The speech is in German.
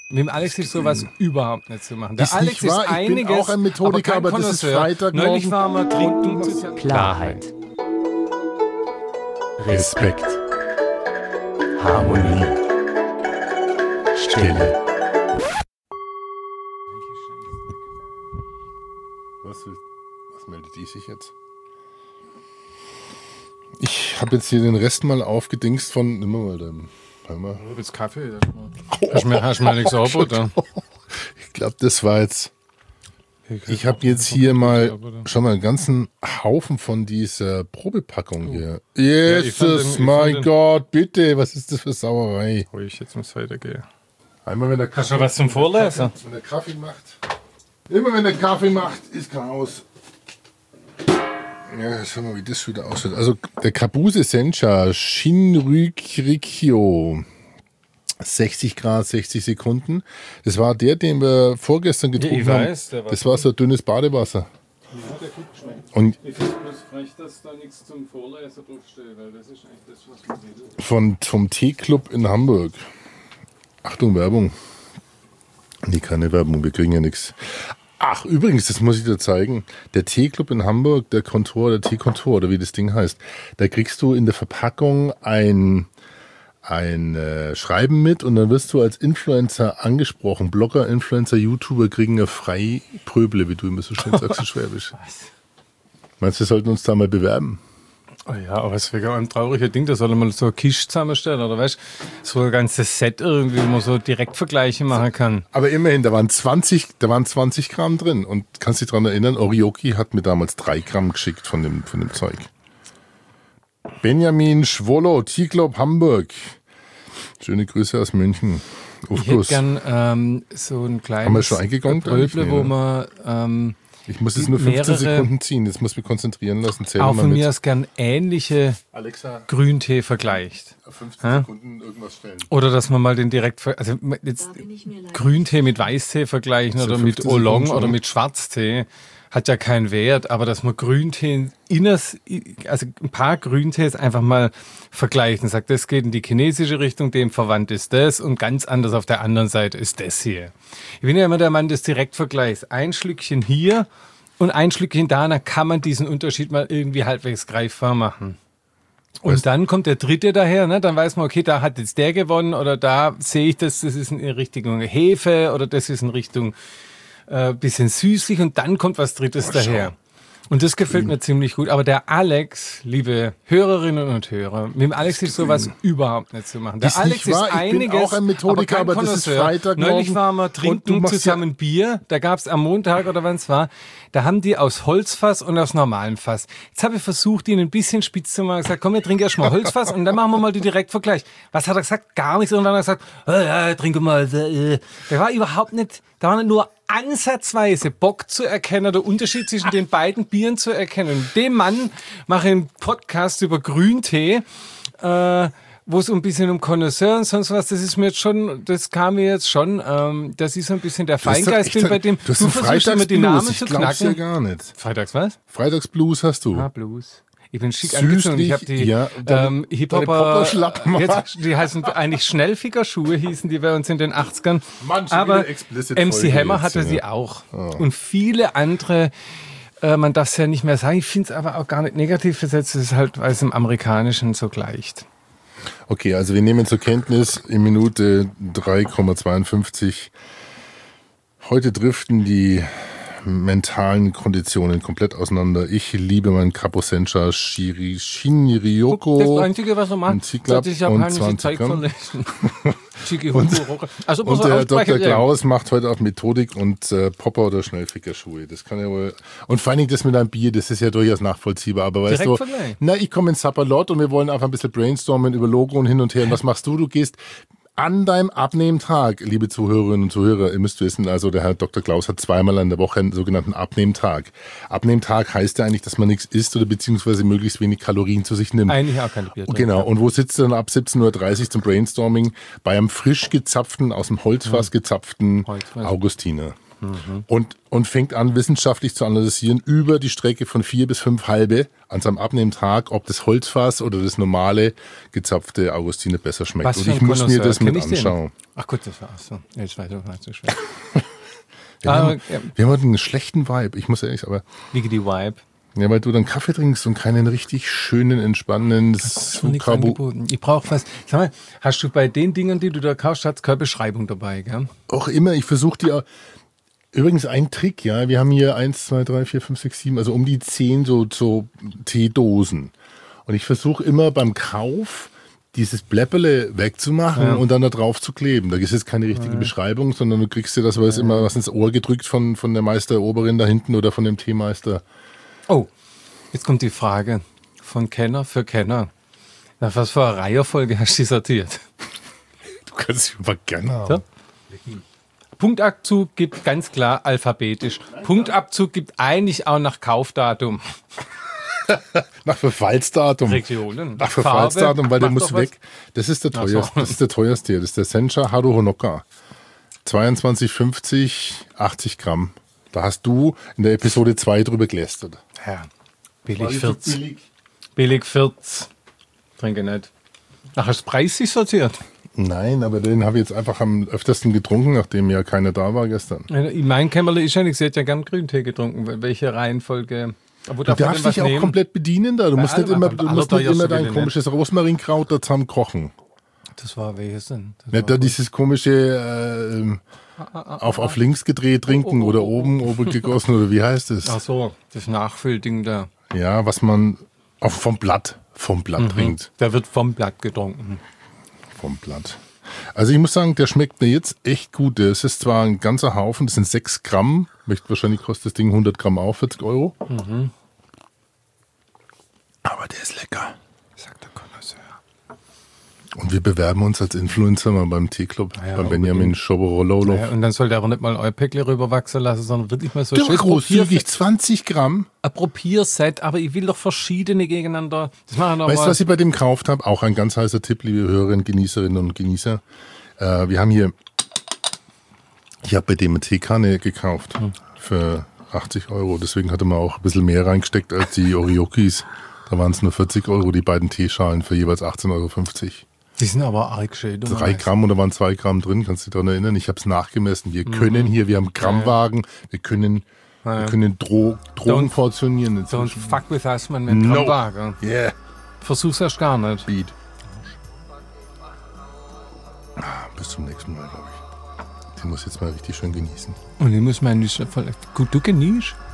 Mit dem Alex ist sowas überhaupt nicht zu machen. Der Ist Alex nicht wahr? ist einiges, ich bin auch ein Methodiker, aber das ist Freitagmorgen. Neulich waren wir trinken. Klarheit. Respekt. Harmonie. Stille. Was meldet die sich jetzt? Ich habe jetzt hier den Rest mal aufgedingst von. Nimm mal den. Jetzt Kaffee. Hast du mir nichts aufgeholt? Ich glaube, das war jetzt. Ich habe jetzt hier mal schon mal einen ganzen Haufen von dieser Probepackung hier. Jesus, mein Gott, bitte, was ist das für Sauerei? Ich jetzt muss weitergehen. Einmal, wenn der Hast du was zum Vorlesen? Wenn der Kaffee macht. Immer wenn der Kaffee macht, ist Chaos. Ja, schau mal, wie das wieder aussieht. Also der Kabuse Sencha Shinrikyo. 60 Grad, 60 Sekunden. Das war der, den wir vorgestern getrunken haben. Das war so dünnes Badewasser. Ja, der gut geschmeckt. Und ich finde es bloß frech, dass da nichts zum Vorlesen draufsteht, weil das ist eigentlich das, was man will. Vom Teeclub in Hamburg. Achtung, Werbung. Nee, keine Werbung, wir kriegen ja nichts. Ach, übrigens, das muss ich dir zeigen. Der Teeclub in Hamburg, der Teekontor, oder wie das Ding heißt, da kriegst du in der Verpackung ein Schreiben mit und dann wirst du als Influencer angesprochen. Blogger, Influencer, YouTuber kriegen ja frei Pröble, wie du immer so schön sagst, in Schwäbisch. Meinst du, wir sollten uns da mal bewerben? Oh ja, aber es wäre ein trauriges Ding, da soll man so eine Kiste zusammenstellen, oder weißt du, so ein ganzes Set irgendwie, wo man so Direktvergleiche machen kann. Aber immerhin, da waren 20 Gramm drin und kannst dich daran erinnern, Orioki hat mir damals 3 Gramm geschickt von dem Zeug. Benjamin Schwollo, Teeclub Hamburg. Schöne Grüße aus München. Ich hätte gern so ein kleines Haben wir schon eingegangen? Pröble, wo man ich muss jetzt nur 15 Sekunden ziehen, jetzt muss ich mich konzentrieren lassen. Auch von mir aus gern ähnliche Alexa, Grüntee vergleicht. 15 Sekunden irgendwas stellen. Oder dass man mal den direkt, also jetzt Grüntee mit Weißtee vergleichen oder mit Oolong oder mit Schwarztee. Hat ja keinen Wert, aber dass man Grüntee, also ein paar Grüntees einfach mal vergleichen. Sagt, das geht in die chinesische Richtung, dem verwandt ist das und ganz anders auf der anderen Seite ist das hier. Ich bin ja immer der Mann des Direktvergleichs. Ein Schlückchen hier und ein Schlückchen da, dann kann man diesen Unterschied mal irgendwie halbwegs greifbar machen. Und dann kommt der dritte daher, ne? Dann weiß man, okay, da hat jetzt der gewonnen oder da sehe ich, das ist in Richtung Hefe oder das ist in Richtung bisschen süßlich und dann kommt was Drittes daher. Und das gefällt mir ziemlich gut. Aber der Alex, liebe Hörerinnen und Hörer, mit dem Alex ist sowas überhaupt nicht zu machen. Der Alex ist einiges, ich bin auch ein Methodiker, aber das ist Freitagmorgen. Neulich waren wir trinken zusammen Bier. Da gab es am Montag oder wann es war, da haben die aus Holzfass und aus normalem Fass. Jetzt habe ich versucht, ihn ein bisschen spitz zu machen. Gesagt, komm, wir trinken erst mal Holzfass und dann machen wir mal den Direktvergleich. Was hat er gesagt? Gar nichts. Und dann hat er gesagt, ja, trinke mal. Der war überhaupt nicht, da war nicht nur ansatzweise Bock zu erkennen, der Unterschied zwischen den beiden Bieren zu erkennen. Dem Mann mache ich einen Podcast über Grüntee, wo es ein bisschen um Connoisseur und sonst was, das kam mir jetzt schon, dass ich so ein bisschen der Feingeist bin bei dem, du versuchst immer die Namen zu knacken. Ich glaub's ja gar nicht. Freitags was? Freitagsblues hast du. Ah, Blues. Ich bin schick angezogen. Ich habe die Hip-Hopper, die heißen eigentlich Schnellfickerschuhe, hießen die bei uns in den 80ern. Aber MC Hammer hatte sie auch. Oh. Und viele andere, man darf es ja nicht mehr sagen, ich finde es aber auch gar nicht negativ besetzt, es ist halt, weil es im Amerikanischen so gleicht. Okay, also wir nehmen zur Kenntnis in Minute 3,52. Heute driften die mentalen Konditionen komplett auseinander. Ich liebe meinen Capo Sencha Shinryoko. Das Einzige, was er macht, ist sich japanische Zeug verlesen. Und der Dr. Klaus macht heute auch Methodik und Popper oder Schnellfickerschuhe. Das kann ja wohl. Und vor allen Dingen das mit einem Bier, das ist ja durchaus nachvollziehbar. Aber weißt du, ich komme ins Sapperlot und wir wollen einfach ein bisschen brainstormen über Logo und hin und her. Und was machst du? Du gehst an deinem Abnehmtag, liebe Zuhörerinnen und Zuhörer, ihr müsst wissen, also der Herr Dr. Klaus hat zweimal in der Woche einen sogenannten Abnehmtag. Abnehmtag heißt ja eigentlich, dass man nichts isst oder beziehungsweise möglichst wenig Kalorien zu sich nimmt. Eigentlich auch keine Bier. Genau. Und wo sitzt du dann ab 17.30 Uhr zum Brainstorming? Bei einem frisch gezapften, aus dem Holzfass gezapften Augustiner. und fängt an, wissenschaftlich zu analysieren über die Strecke von 4 bis 5 halbe an seinem Abnehmtag, ob das Holzfass oder das normale gezapfte Augustiner besser schmeckt. Und ich muss mir das mit anschauen. Ach gut, das war's so. Jetzt weiter, nicht so schwer. Wir haben heute einen schlechten Vibe, ich muss ehrlich sagen. Wie geht die Vibe? Ja, weil du dann Kaffee trinkst und keinen richtig schönen, entspannenden Ich brauche was. Sag mal, hast du bei den Dingen, die du da kaufst, keine Beschreibung dabei, gell? Auch immer, ich versuche die. Übrigens ein Trick, ja, wir haben hier 1, 2, 3, 4, 5, 6, 7, also um die 10 so Teedosen. Und ich versuche immer beim Kauf dieses Bläpperle wegzumachen und dann da drauf zu kleben. Da ist jetzt keine richtige Beschreibung, sondern du kriegst dir das immer was ins Ohr gedrückt von der Meisteroberin da hinten oder von dem Teemeister. Oh, jetzt kommt die Frage von Kenner für Kenner. Nach was für eine Reihenfolge hast du die sortiert? Du kannst sie aber gerne haben. Ja? Punktabzug gibt ganz klar alphabetisch. Punktabzug gibt eigentlich auch nach Kaufdatum. Nach Verfallsdatum. Regionen. Nach Verfallsdatum, weil der muss weg. Das ist der teuerste. Das ist der teuerste hier. Das ist der Sencha Haru Honoka. 22,50, 80 Gramm. Da hast du in der Episode 2 drüber gelästert. Ja, billig 40. Billig 40. Trinke nicht. Ach, hast du preislich sortiert? Nein, aber den habe ich jetzt einfach am öftersten getrunken, nachdem ja keiner da war gestern. Mein Kämmerle ist ja nicht, sie hat ja gern Grüntee getrunken. Welche Reihenfolge? Du darfst dich auch komplett bedienen da. Du musst nicht immer dein komisches Rosmarinkraut da zusammen kochen. Das war welches denn? Nicht da dieses komische auf links gedreht trinken oder oben gegossen oder wie heißt es? Ach so, das Nachfüllding da. Ja, was man vom Blatt trinkt. Der wird vom Blatt getrunken. Vom Blatt. Also ich muss sagen, der schmeckt mir jetzt echt gut. Das ist zwar ein ganzer Haufen, das sind 6 Gramm. Wahrscheinlich kostet das Ding 100 Gramm auch 40 Euro. Aber der ist lecker. Sagt der Connoisseur. Und wir bewerben uns als Influencer mal beim Teeclub, beim Benjamin Schoborolo. Ja, und dann soll der aber nicht mal euer Päckle rüberwachsen lassen, sondern wirklich mal so schön großzügig 20 Gramm. Ein Probierset, aber ich will doch verschiedene gegeneinander. Weißt du, was ich bei dem gekauft habe? Auch ein ganz heißer Tipp, liebe Hörerinnen, Genießerinnen und Genießer. Wir haben hier, ich habe bei dem eine Teekanne gekauft für 80 Euro. Deswegen hatte man auch ein bisschen mehr reingesteckt als die Oriokis. Da waren es nur 40 Euro, die beiden Teeschalen für jeweils 18,50 Euro. Die sind aber arg schön. 3 Gramm oder waren 2 Gramm drin, kannst du dich daran erinnern? Ich habe es nachgemessen. Wir können hier, wir haben Grammwagen, wir können Drogen portionieren. Don't fuck with us, man, mit Grammwagen. Yeah. Versuch's erst gar nicht. Beat. Bis zum nächsten Mal, glaube ich. Den muss jetzt mal richtig schön genießen. Und den muss man nicht voll. Gut, du genießt.